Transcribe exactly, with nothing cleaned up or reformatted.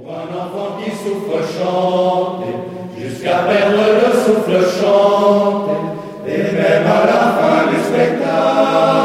Un enfant qui souffre chante, jusqu'à perdre le souffle chante, et même à la fin du spectacle.